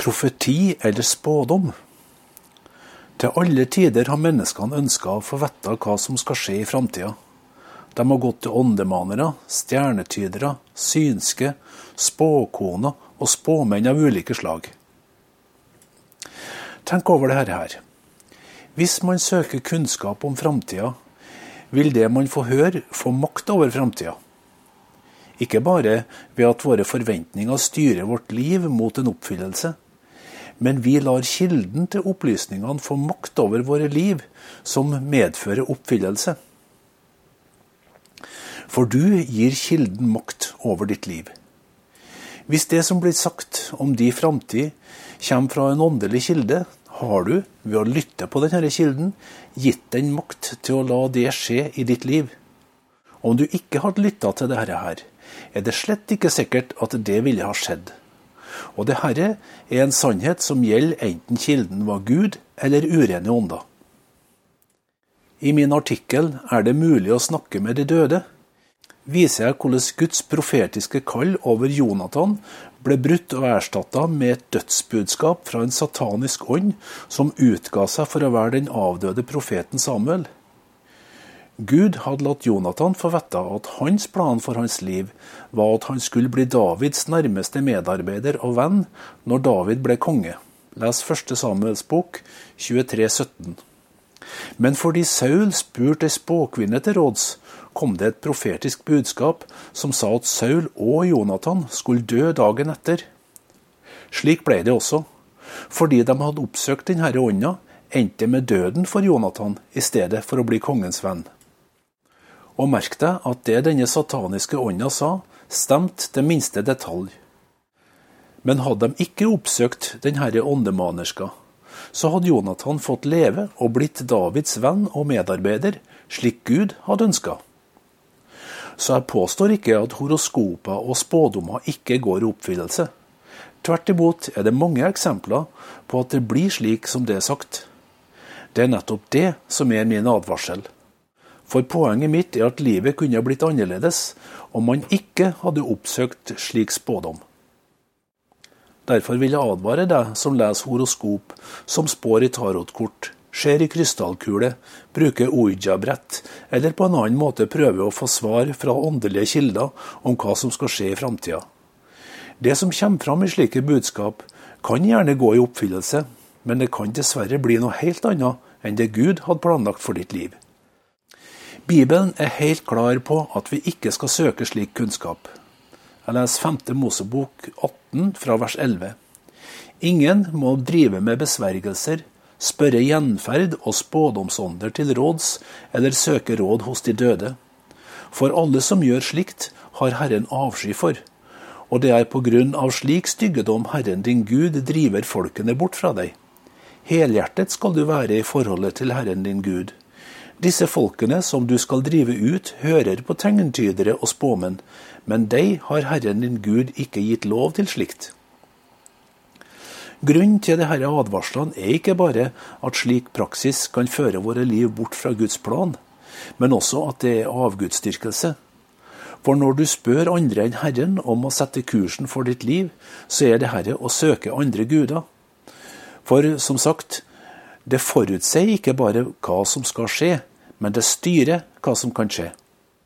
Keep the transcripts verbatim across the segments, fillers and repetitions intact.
Profeti eller spådom. Til alle tider har menneskene ønsket å få vite hva som skal skje i fremtiden. De har gått til åndemanere, stjernetydere, synske, spåkoner og spåmenn av ulike slag. Tenk over dette her. Hvis man søker kunnskap om fremtiden, vil det man får høre få makt over fremtiden. Ikke bare ved at våre forventninger styrer vårt liv mot en oppfyllelse, men vi lar kilden til opplysningene få makt over våre liv som medfører oppfyllelse. For du gir kilden makt over ditt liv. Hvis det som blir sagt om din fremtid kommer fra en åndelig kilde, har du, ved å lytte på denne kilden, gitt den makt til å la det skje i ditt liv. Om du ikke hadde lyttet til dette her, er det slett ikke sikkert at det ville ha skjedd. Og det her er en sannhet som gjelder enten kilden var Gud eller urene ånder. I min artikkel «Er det mulig å snakke med de døde?» viser jeg hvordan Guds profetiske kall over Jonathan ble brutt og erstattet med et dødsbudskap fra en satanisk ånd som utga seg for å være den avdøde profeten Samuel. Gud hadde latt Jonathan få vite at hans plan for hans liv var at han skulle bli Davids nærmeste medarbeider og venn når David ble konge. Les første Samuels bok, tjuetre sytten. Men fordi Saul spurte en spåkvinne til råds, kom det et profetisk budskap som sa at Saul og Jonathan skulle dø dagen etter. Slik ble det også. Fordi de hadde oppsøkt denne ånda, endte det med døden for Jonathan i stedet for å bli kongens venn. Og merk deg at det denne sataniske ånda sa, stemte til minste detalj. Men hadde de ikke oppsøkt denne åndemanerska, så hadde Jonathan fått leve og blitt Davids venn og medarbeider, slik Gud hadde ønsket. Så jeg påstår ikke at horoskoper og spådommer ikke går i oppfyllelse. Tvert imot er det mange eksempler på at det blir slik som det er sagt. Det er nettopp det som er min advarsel. For poenget mitt er at livet kunne blitt annerledes om man ikke hadde oppsøkt slik spådom. Derfor vil jeg advare deg som leser horoskop, som spår i tarotkort, ser i krystallkule, bruker ouija-brett, eller på en annen måte prøver å få svar fra åndelige kilder om hva som skal skje i fremtiden. Det som kommer fram i slike budskap kan gjerne gå i oppfyllelse, men det kan dessverre bli noe helt annet enn det Gud hadde planlagt for ditt liv. Bibelen er helt klar på at vi ikke skal søke slik kunnskap. Jeg leser femte Mosebok atten fra vers elleve. Ingen må drive med besvergelser, spørre gjenferd og spådomsånder til råds, eller søke råd hos de døde. For alle som gjør slikt, har Herren avsky for, og det er på grunn av slik styggedom Herren din Gud driver folkene bort fra deg. Helhjertet skal du være i forholdet til Herren din Gud. Disse folkene som du skal drive ut, hører på tegnentydere og spåmenn, men deg har Herren din Gud ikke gitt lov til slikt. Grunnen til disse advarslene er ikke bare at slik praksis kan føre våre liv bort fra Guds plan, men også at det er avgudsdyrkelse. For når du spør andre enn Herren om å sette kursen for ditt liv, så er det herre å søke andre guder. For som sagt, det forutser ikke bare hva som skal skje, men det styrer hva som kan skje.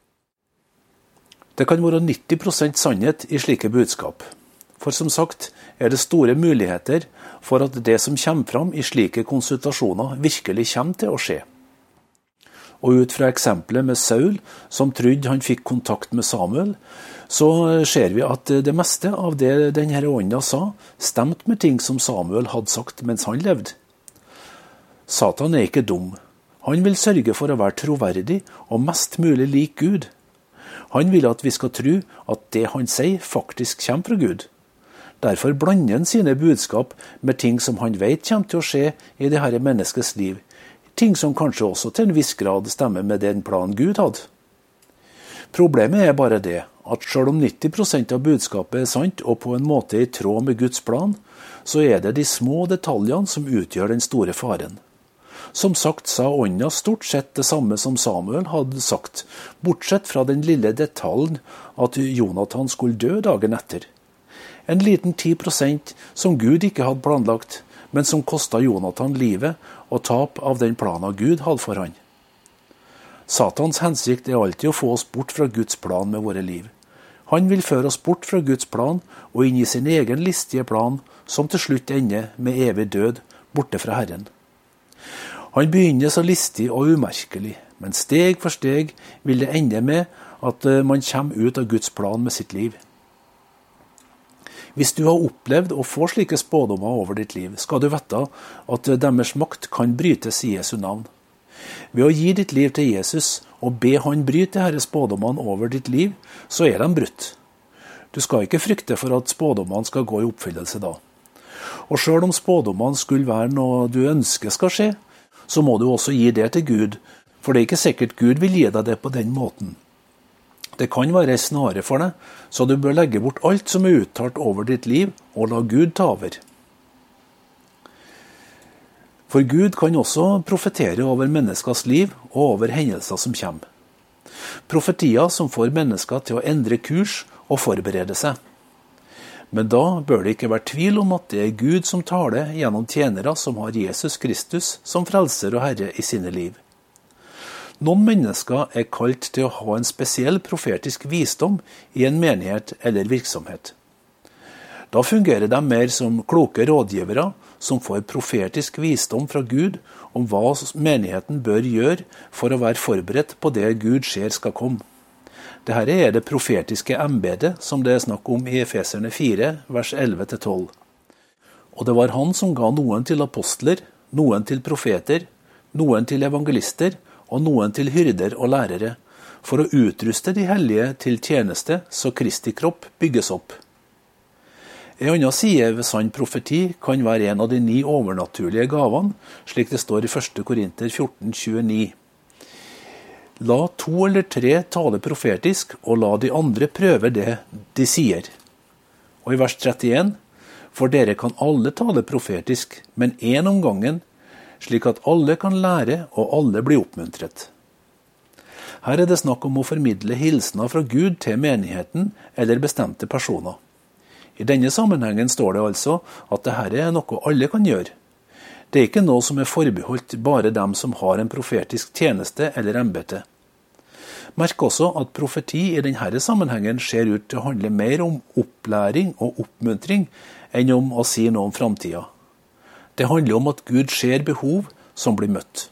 Det kan være nitti prosent sannhet i slike budskap. For som sagt er det store muligheter for at det som kommer fram i slike konsultasjoner virkelig kommer til å skje. Og ut fra eksempelet med Saul, som trodde han fikk kontakt med Samuel, så ser vi at det meste av det denne ånda sa, stemte med ting som Samuel hadde sagt mens han levde. Satan er ikke dum. Han vil sørge for å være troverdig og mest mulig lik Gud. Han vil at vi skal tro at det han sier faktisk kommer fra Gud. Derfor blander han sine budskap med ting som han vet kommer til å skje i dette menneskets liv. Ting som kanskje også til en viss grad stemmer med den planen Gud hadde. Problemet er bare det at selv om nitti prosent av budskapet er sant og på en måte i tråd med Guds plan, så er det de små detaljene som utgjør den store faren. Som sagt sa ånda stort sett det samme som Samuel hadde sagt, bortsett fra den lille detaljen at Jonathan skulle dø dagen etter. En liten ti prosent som Gud ikke hadde planlagt, men som kostet Jonathan livet og tap av den planen Gud hadde for han. Satans hensikt er alltid å få oss bort fra Guds plan med våre liv. Han vil føre oss bort fra Guds plan og inn i sin egen listige plan, som til slutt ender med evig død borte fra Herren. Han begynner så listig og umerkelig, men steg for steg vil det ende med at man kommer ut av Guds plan med sitt liv. Hvis du har opplevd å få slike spådommer over ditt liv, skal du vite at deres makt kan brytes i Jesu navn. Ved å gi ditt liv til Jesus og be han bryte disse spådommene over ditt liv, så er de brutt. Du skal ikke frykte for at spådommene skal gå i oppfyllelse da. Og selv om spådommene skulle være noe du ønsker skal skje, så må du også gi det til Gud, for det er ikke sikkert Gud vil gi deg det på den måten. Det kan være en snare for deg, så du bør legge bort alt som er uttalt over ditt liv, og la Gud ta over. For Gud kan også profetere over menneskers liv og over hendelser som kommer. Profetier som får mennesker til å endre kurs og forberede seg. Men da bør det ikke være tvil om at det er Gud som taler gjennom tjenere som har Jesus Kristus som frelser og Herre i sine liv. Noen mennesker er kalt til å ha en spesiell profetisk visdom i en menighet eller virksomhet. Da fungerer de mer som kloke rådgivere som får profetisk visdom fra Gud om hva menigheten bør gjøre for å være forberedt på det Gud ser skal komme. Dette er det profetiske embetet som det er snakk om i Efeserne fire, vers elleve til tolv. Og det var han som ga noen til apostler, noen til profeter, noen til evangelister, og noen til hyrder og lærere, for å utruste de hellige til tjeneste, så Kristi kropp bygges opp. En annen side ved sann profeti kan være en av de ni overnaturlige gavene, slik det står i første Korinter fjorten tjueni. La to eller tre tale profetisk, og la de andre prøve det de sier. Og i vers trettien, for dere kan alle tale profetisk, men en om gangen, slik at alle kan lære og alle blir oppmuntret. Her er det snakk om å formidle hilsener fra Gud til menigheten eller bestemte personer. I denne sammenhengen står det altså at dette er noe alle kan gjøre. Det er ikke noe som er forbeholdt bare dem som har en profetisk tjeneste eller embete. Merk også at profeti i denne sammenhengen ser ut til å handle mer om opplæring og oppmuntring enn om å si noe om framtida. Det handler om at Gud ser behov som blir møtt.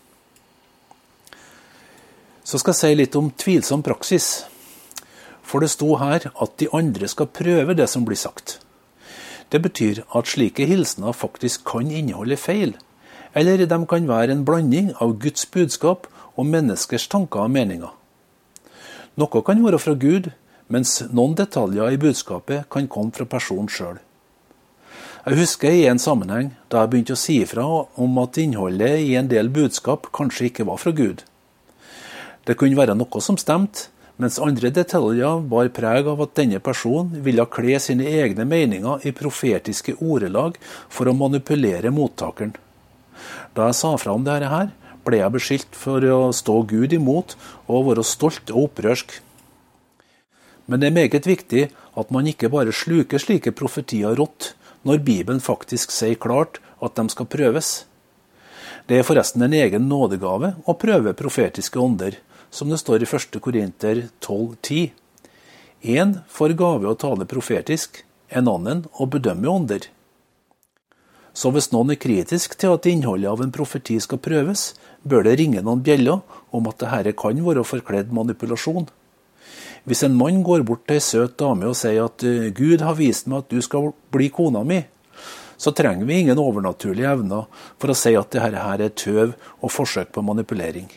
Så skal jeg si litt om tvilsom praksis. For det sto her at de andre skal prøve det som blir sagt. Det betyr at slike hilsener faktisk kan inneholde feil, eller de kan være en blanding av Guds budskap og menneskers tanker og meninger. Noe kan være fra Gud, mens noen detaljer i budskapet kan komme fra personen selv. Jeg husker i en sammenheng da jeg begynte å si ifra om at innholdet i en del budskap kanskje ikke var fra Gud. Det kunne være noe som stemte, mens andre detaljer bar preg av at denne personen ville kle sine egne meninger i profetiske ordelag for å manipulere mottakeren. Da jeg sa fra om dette her, ble jeg beskyldt for å stå Gud imot og være stolt og opprørsk. Men det er meget viktig at man ikke bare sluker slike profetier rått, når Bibelen faktisk sier klart at de skal prøves. Det er forresten en egen nådegave å prøve profetiske ånder, som det står i første Korinter tolv ti. En får gave å tale profetisk, en annen å bedømme ånder. Så hvis noen er kritisk til at innholdet av en profeti skal prøves, bør det ringe noen bjeller om at dette kan være forkledd manipulasjon. Hvis en mann går bort til en søt dame og sier at Gud har vist meg at du skal bli kona mi, så trenger vi ingen overnaturlige evner for å si at dette her er tøv og forsøk på manipulering.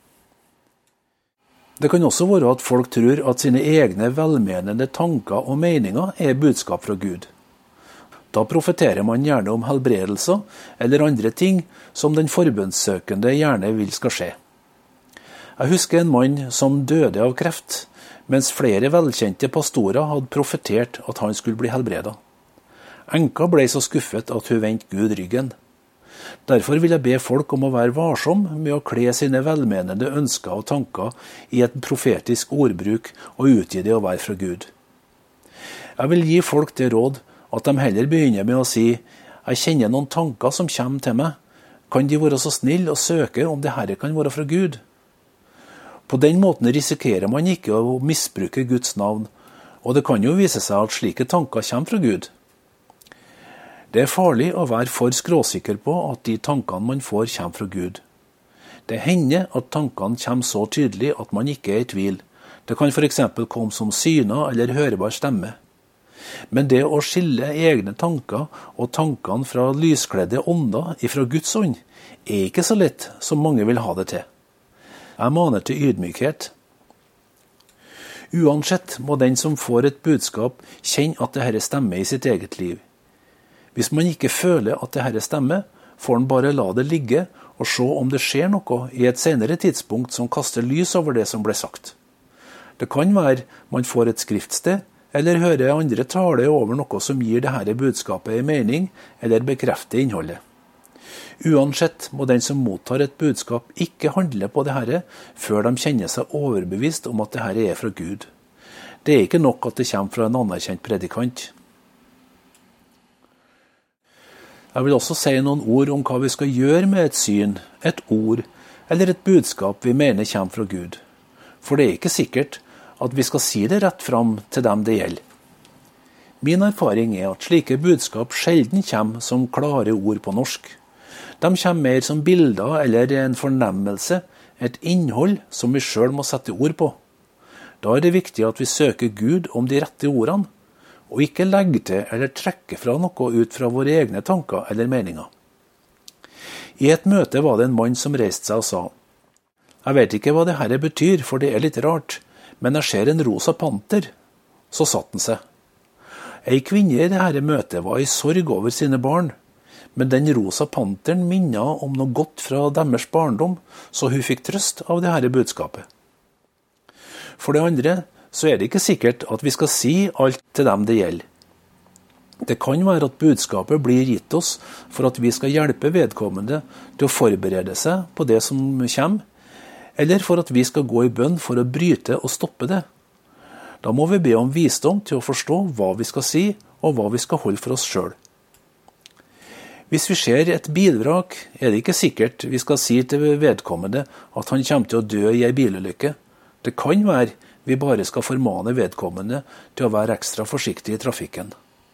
Det kan også være at folk tror at sine egne velmenende tanker og meninger er budskap fra Gud. Da profeterer man gjerne om helbredelser eller andre ting som den forbønnssøkende gjerne vil skal skje. Jeg husker en mann som døde av kreft, mens flere velkjente pastorer hadde profetert at han skulle bli helbredet. Enka ble så skuffet at hun vendte Gud ryggen. Derfor vil jeg be folk om å være varsom med å kle sine velmenende ønsker og tanker i et profetisk ordbruk og utgi det å være fra Gud. Jeg vil gi folk det råd At de heller begynner med å si, jeg kjenner noen tanker som kommer til meg. Kan de være så snill og søke om det her kan være fra Gud? På den måten risikerer man ikke å misbruke Guds navn, og det kan jo vise seg at slike tanker kommer fra Gud. Det er farlig å være for skråsikker på at de tankene man får kommer fra Gud. Det hender at tankene kommer så tydelig at man ikke er i tvil. Det kan for eksempel komme som syner eller hørbar stemme. Men det å skille egne tanker og tankene fra lyskledde ånder ifra Guds ånd er ikke så lett som mange vil ha det til. Jeg maner til ydmykhet. Uansett må den som får et budskap kjenne at dette stemmer i sitt eget liv. Hvis man ikke føler at dette stemmer, får man bare la det ligge og se om det skjer noe i et senere tidspunkt som kaster lys over det som ble sagt. Det kan være man får et skriftsted, eller hører andre tale over noe som gir dette budskapet en mening, eller bekrefter innholdet. Uansett må den som mottar et budskap ikke handle på dette før de kjenner seg overbevist om at dette er fra Gud. Det er ikke nok at det kommer fra en anerkjent predikant. Jeg vil også si noen ord om hva vi skal gjøre med et syn, et ord eller et budskap vi mener kommer fra Gud. For det er ikke sikkert at vi skal si det rett fram til dem det gjelder. Min erfaring er at slike budskap sjelden kommer som klare ord på norsk. De kommer mer som bilder eller en fornemmelse, et innhold som vi selv må sette ord på. Da er det viktig at vi søker Gud om de rette ordene, og ikke legge til eller trekke fra noe ut fra våre egne tanker eller meninger. I et møte var det en mann som reiste seg og sa, «Jeg vet ikke hva det her betyr, for det er litt rart, men jeg ser en rosa panter.» Så satt han seg. En kvinne i dette møtet var i sorg over sine barn, men den rosa panteren minnet om noe godt fra deres barndom, så hun fikk trøst av dette budskapet. For det andre, så er det ikke sikkert at vi skal si alt til dem det gjelder. Det kan være at budskapet blir gitt oss for at vi skal hjelpe vedkommende til å forberede seg på det som kommer, eller for at vi skal gå i bønn for å bryte og stoppe det. Da må vi be om visdom til å forstå hva vi skal si, og hva vi skal holde for oss selv. Hvis vi ser et bilvrak, er det ikke sikkert vi skal si til vedkommende at han kommer til å dø i en bilulykke. Det kan være vi bare skal formane vedkommende til å være ekstra forsiktig i trafikken.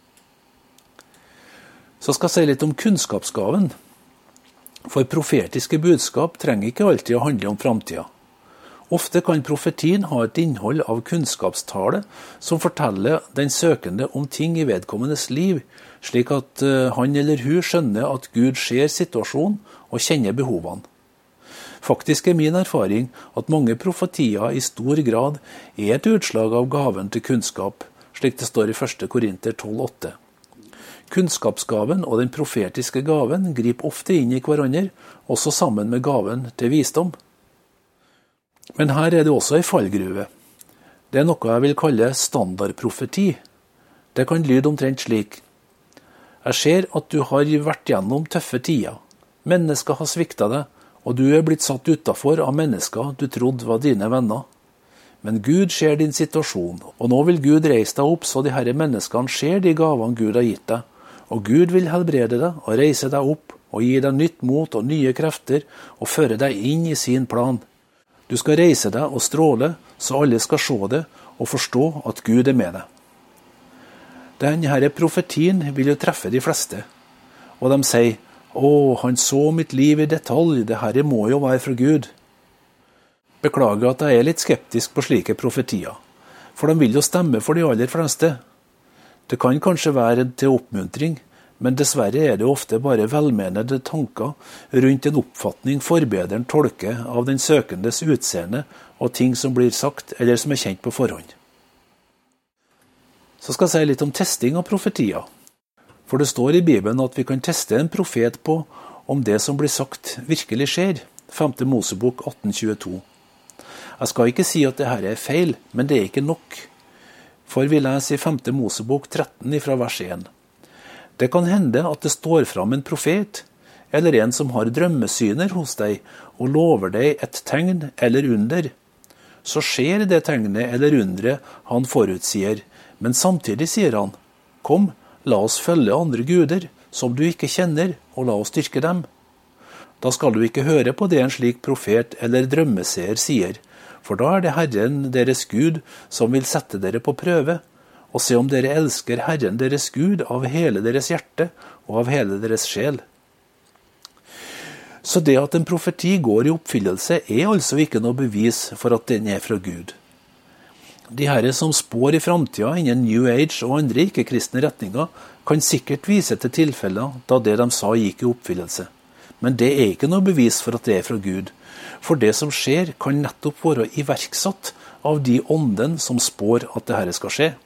Så skal jeg si litt om kunnskapsgaven. For profetiske budskap trenger ikke alltid å handle om framtiden. Ofte kan profetien ha et innhold av kunnskapstale som forteller den søkende om ting i vedkommendes liv, slik at han eller hun skjønner at Gud ser situasjonen og kjenner behovene. Faktisk er min erfaring at mange profetier i stor grad er et utslag av gaven til kunnskap, slik det står i første Korinter tolv åtte. Kunnskapsgaven og den profetiske gaven griper ofte inn i hverandre, også sammen med gaven til visdom. Men her er det også en fallgruve. Det er noe jeg vil kalle standardprofeti. Det kan lyde omtrent slik. Jeg ser at du har vært gjennom tøffe tider. Mennesker har sviktet deg, og du er blitt satt utenfor av mennesker du trodde var dine venner. Men Gud ser din situasjon, og nå vil Gud reise deg opp så de herre menneskene ser de gavene Gud har gitt deg. Og Gud vil helbrede deg og reise deg opp og gi deg nytt mot og nye krefter og føre deg inn i sin plan. Du skal reise deg og stråle så alle skal se det og forstå at Gud er med deg. Denne profetien vil jo treffe de fleste, og de sier, «Å, han så mitt liv i detalj, det her må jo være fra Gud.» Beklager at jeg er litt skeptisk på slike profetier, for de vil jo stemme for de aller fleste. Det kan kanskje være til oppmuntring, men dessverre er det ofte bare velmenende tanker rundt en oppfatning forbederen tolker av den søkendes utseende og ting som blir sagt eller som er kjent på forhånd. Så skal jeg si litt om testing av profetier. For det står i Bibelen at vi kan teste en profet på om det som blir sagt virkelig skjer. femte Mosebok atten tjueto. Jeg skal ikke si at dette er feil, men det er ikke nok. For vi leser i femte Mosebok tretten fra vers én. Det kan hende at det står fram en profet, eller en som har drømmesyner hos deg, og lover deg et tegn eller under. Så skjer det tegnet eller undret han forutsier, men samtidig sier han, «Kom, la oss følge andre guder, som du ikke kjenner, og la oss dyrke dem. Da skal du ikke høre på det en slik profet eller drømmeseer sier, for da er det Herren deres Gud som vil sette dere på prøve, og se om dere elsker Herren deres Gud av hele deres hjerte og av hele deres sjel. Så det at en profeti går i oppfyllelse er altså ikke noe bevis for at den er fra Gud. De herre som spår i fremtiden innen New Age og andre ikke-kristne retninger kan sikkert vise til tilfeller da det de sa gikk i oppfyllelse. Men det er ikke noe bevis for at det er fra Gud, for det som skjer kan nettopp være iverksatt av de ånden som spår at det herre skal skje.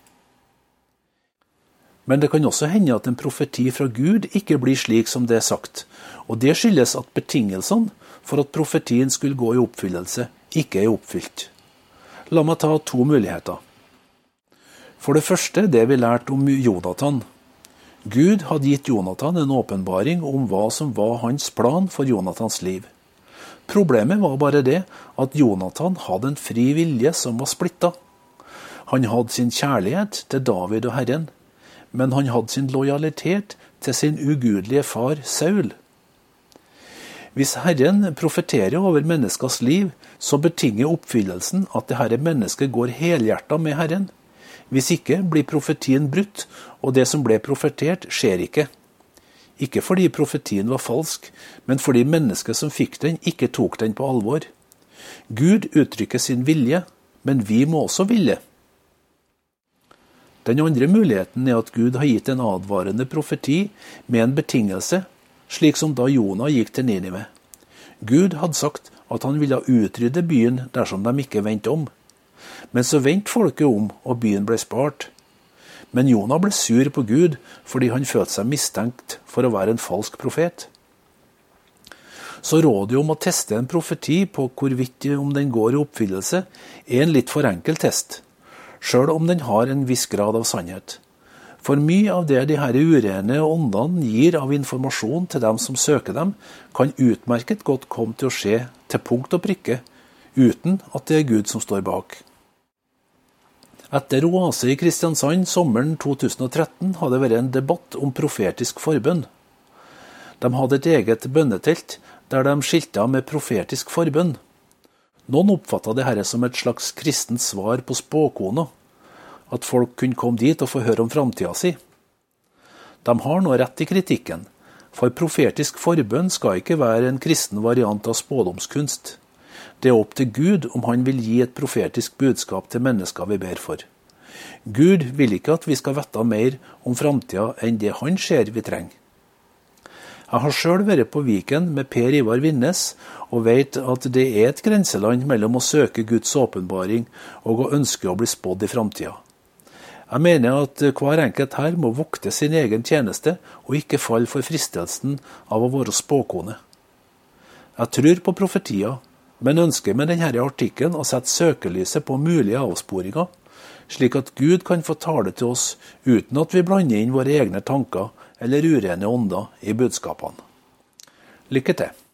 Men det kan også hende at en profeti fra Gud ikke blir slik som det er sagt, og det skyldes at betingelsene for at profetien skulle gå i oppfyllelse ikke er oppfylt. La meg ta to muligheter. For det første det vi lærte om Jonathan. Gud hadde gitt Jonathan en åpenbaring om hva som var hans plan for Jonathans liv. Problemet var bare det at Jonathan hadde en fri vilje som var splittet. Han hadde sin kjærlighet til David og Herren, men han hadde sin lojalitet til sin ugudelige far Saul. Hvis Herren profeterer over menneskers liv, så betinger oppfyllelsen at det herre mennesket går helhjertet med Herren. Hvis ikke blir profetien brutt, og det som ble profetert skjer ikke. Ikke fordi profetien var falsk, men fordi mennesket som fikk den ikke tok den på alvor. Gud uttrykker sin vilje, men vi må også ville. Den andre muligheten er at Gud har gitt en advarende profeti med en betingelse, slik som da Jonah gikk til Ninive. Gud hadde sagt at han ville utrydde byen dersom de ikke vendte om. Men så vendte folket om, og byen ble spart. Men Jonah ble sur på Gud, fordi han følte seg mistenkt for å være en falsk profet. Så rådet om å teste en profeti på hvorvidt om den går i oppfyllelse, er en litt for enkel test, selv om den har en viss grad av sannhet. For mye av det de her urene åndene gir av informasjon til dem som søker dem, kan utmerket godt komme til å skje til punkt og prikke, uten at det er Gud som står bak. Etter Oase i Kristiansand sommeren to tusen og tretten hadde det vært en debatt om profetisk forbønn. De hadde et eget bønnetelt der de skilta med profetisk forbønn. Noen oppfattet det her som et slags kristent svar på spåkona, at folk kunne komme dit og få høre om fremtiden si. De har nå rett i kritikken, for profetisk forbønn skal ikke være en kristen variant av spådomskunst. Det er opp til Gud om han vil gi et profetisk budskap til mennesker vi ber for. Gud vil ikke at vi skal vite mer om fremtiden enn det han ser vi trenger. Jeg har selv vært på Viken med Per Ivar Vinnes, og vet at det er et grenseland mellom å søke Guds åpenbaring og å ønske å bli spådd i fremtiden. Jeg mener at hver enkelt her må vokte sin egen tjeneste og ikke falle for fristelsen av å være spåkone. Jeg tror på profetier, men ønsker med denne artikkelen å sette søkelyset på mulige avsporinger, slik at Gud kan få tale til oss uten at vi blander inn våre egne tanker eller urene ånder i budskapene. Lykke til!